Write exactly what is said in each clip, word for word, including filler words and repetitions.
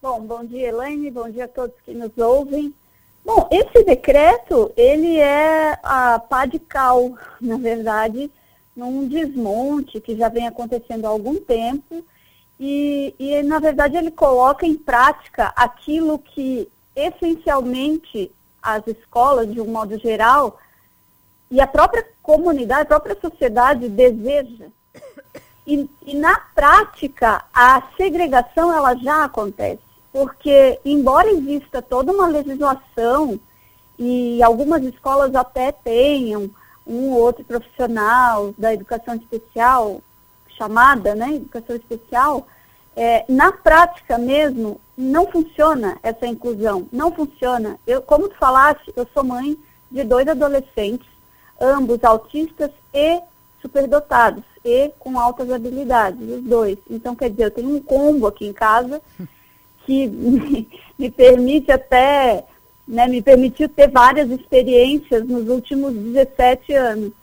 Bom, bom dia, Elaine, bom dia a todos que nos ouvem. Bom, esse decreto, ele é a pá de cal, na verdade, num desmonte que já vem acontecendo há algum tempo e, e, na verdade, ele coloca em prática aquilo que, essencialmente, as escolas, de um modo geral, e a própria comunidade, a própria sociedade deseja. E, e na prática, a segregação, ela já acontece. Porque, embora exista toda uma legislação, e algumas escolas até tenham um ou outro profissional da educação especial, chamada, né, educação especial, é, na prática mesmo, não funciona essa inclusão, não funciona. Eu, como tu falaste, eu sou mãe de dois adolescentes, ambos autistas e superdotados, e com altas habilidades, os dois. Então, quer dizer, eu tenho um combo aqui em casa, que me, me permite até, né, me permitiu ter várias experiências nos últimos dezessete anos.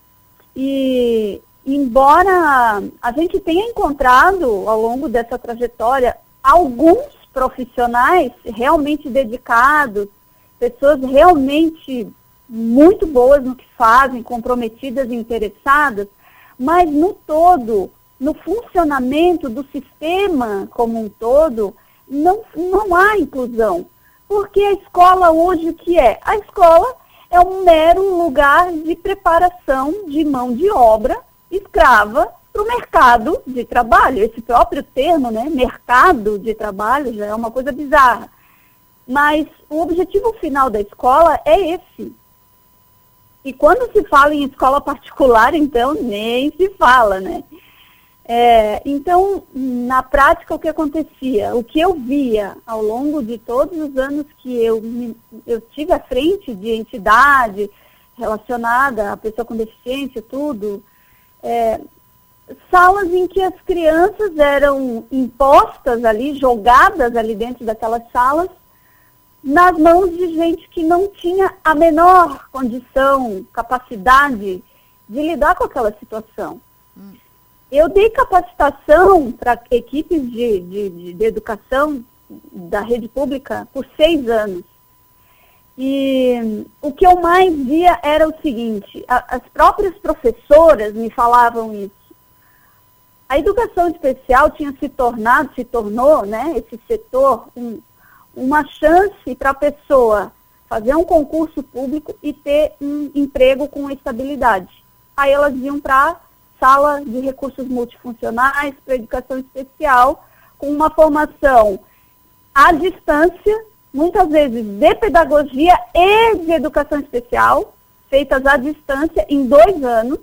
E, embora a gente tenha encontrado, ao longo dessa trajetória, alguns profissionais realmente dedicados, pessoas realmente muito boas no que fazem, comprometidas e interessadas, mas no todo, no funcionamento do sistema como um todo, Não, não há inclusão, porque a escola hoje o que é? A escola é um mero lugar de preparação de mão de obra escrava para o mercado de trabalho. Esse próprio termo, né, mercado de trabalho, já é uma coisa bizarra. Mas o objetivo final da escola é esse. E quando se fala em escola particular, então, nem se fala, né? É, então, na prática, o que acontecia? O que eu via ao longo de todos os anos que eu, me, eu tive à frente de entidade relacionada à pessoa com deficiência, tudo, é, salas em que as crianças eram impostas ali, jogadas ali dentro daquelas salas, nas mãos de gente que não tinha a menor condição, capacidade de lidar com aquela situação. Hum. Eu dei capacitação para equipes de, de, de, de educação da rede pública por seis anos. E o que eu mais via era o seguinte, a, as próprias professoras me falavam isso. A educação especial tinha se tornado, se tornou, né, esse setor, um, uma chance para a pessoa fazer um concurso público e ter um emprego com estabilidade. Aí elas iam para sala de recursos multifuncionais para educação especial, com uma formação à distância, muitas vezes de pedagogia e de educação especial, feitas à distância em dois anos.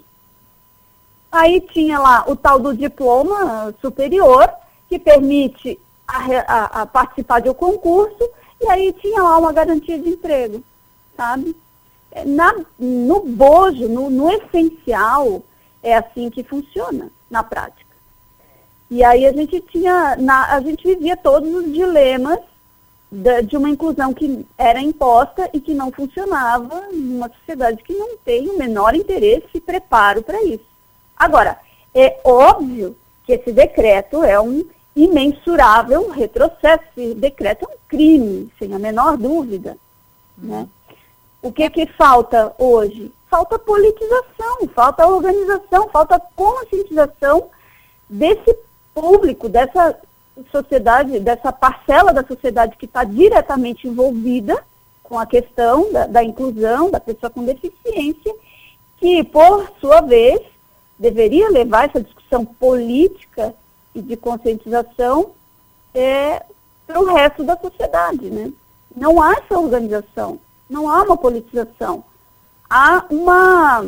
Aí tinha lá o tal do diploma superior, que permite a, a, a participar de um concurso, e aí tinha lá uma garantia de emprego, sabe? Na, no bojo, no, no essencial, é assim que funciona na prática. E aí a gente tinha, na, a gente vivia todos os dilemas de, de uma inclusão que era imposta e que não funcionava numa sociedade que não tem o menor interesse e preparo para isso. Agora, é óbvio que esse decreto é um imensurável retrocesso. Esse decreto é um crime, sem a menor dúvida. Uhum. Né? O que, que falta hoje? Falta politização, falta organização, falta conscientização desse público, dessa sociedade, dessa parcela da sociedade que está diretamente envolvida com a questão da, da inclusão da pessoa com deficiência, que, por sua vez, deveria levar essa discussão política e de conscientização é, para o resto da sociedade, né? Não há essa organização, não há uma politização. Há uma,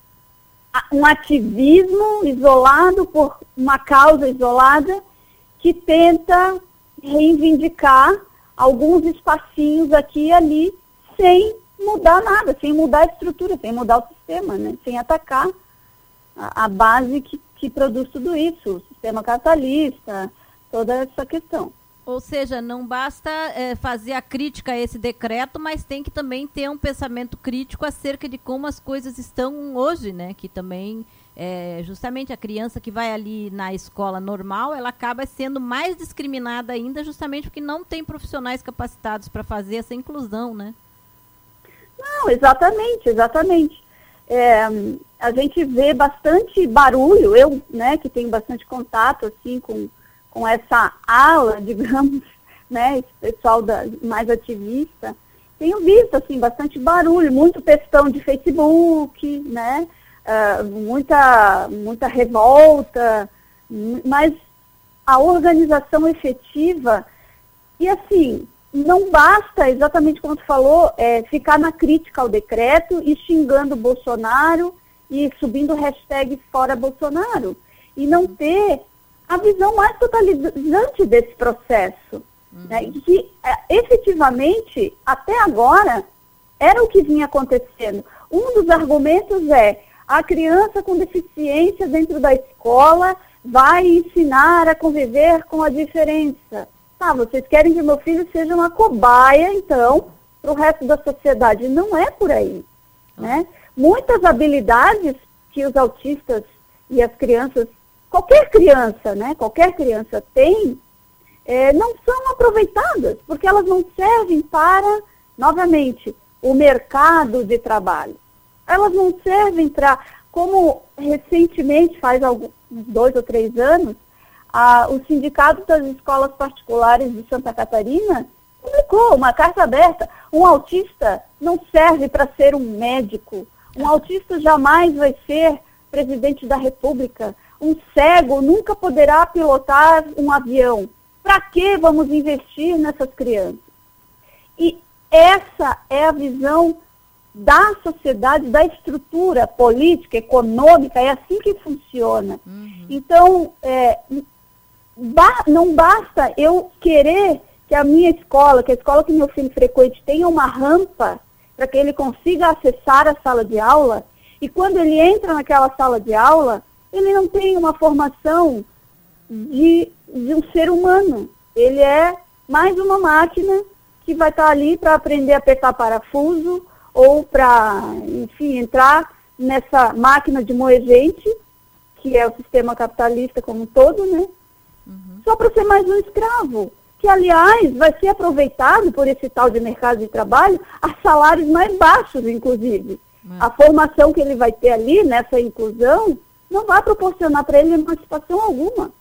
um ativismo isolado por uma causa isolada que tenta reivindicar alguns espacinhos aqui e ali sem mudar nada, sem mudar a estrutura, sem mudar o sistema, né? Sem atacar a, a base que, que produz tudo isso, o sistema capitalista, toda essa questão. Ou seja, não basta é, fazer a crítica a esse decreto, mas tem que também ter um pensamento crítico acerca de como as coisas estão hoje, né? Que também é, justamente a criança que vai ali na escola normal, ela acaba sendo mais discriminada ainda, justamente porque não tem profissionais capacitados para fazer essa inclusão, né? Não, exatamente, exatamente. É, a gente vê bastante barulho, eu, né, que tenho bastante contato, assim, com, com essa ala, digamos, né, esse pessoal da, mais ativista, tenho visto, assim, bastante barulho, muito textão de Facebook, né, uh, muita, muita revolta, mas a organização efetiva, e assim, não basta, exatamente como tu falou, é, ficar na crítica ao decreto e xingando o Bolsonaro e subindo hashtag fora Bolsonaro, e não ter a visão mais totalizante desse processo. Uhum. Né, e que, é, efetivamente, até agora, era o que vinha acontecendo. Um dos argumentos é, a criança com deficiência dentro da escola vai ensinar a conviver com a diferença. Tá, vocês querem que meu filho seja uma cobaia, então, para o resto da sociedade. Não é por aí. Uhum. Né? Muitas habilidades que os autistas e as crianças, qualquer criança, né, qualquer criança tem, É, não são aproveitadas, porque elas não servem para, novamente, o mercado de trabalho. Elas não servem para, como recentemente, faz alguns dois ou três anos, a, o Sindicato das Escolas Particulares de Santa Catarina publicou uma carta aberta. Um autista não serve para ser um médico. Um autista jamais vai ser presidente da República. Um cego nunca poderá pilotar um avião. Para que vamos investir nessas crianças? E essa é a visão da sociedade, da estrutura política, econômica, é assim que funciona. Uhum. Então, é, ba- não basta eu querer que a minha escola, que a escola que meu filho frequente, tenha uma rampa para que ele consiga acessar a sala de aula, e quando ele entra naquela sala de aula, ele não tem uma formação De, de um ser humano. Ele é mais uma máquina que vai estar ali para aprender a apertar parafuso ou para, enfim, entrar nessa máquina de moer gente, que é o sistema capitalista como um todo, né? Uhum. Só para ser mais um escravo, que, aliás, vai ser aproveitado por esse tal de mercado de trabalho a salários mais baixos, inclusive. Uhum. A formação que ele vai ter ali, nessa inclusão, não vai proporcionar para ele emancipação alguma.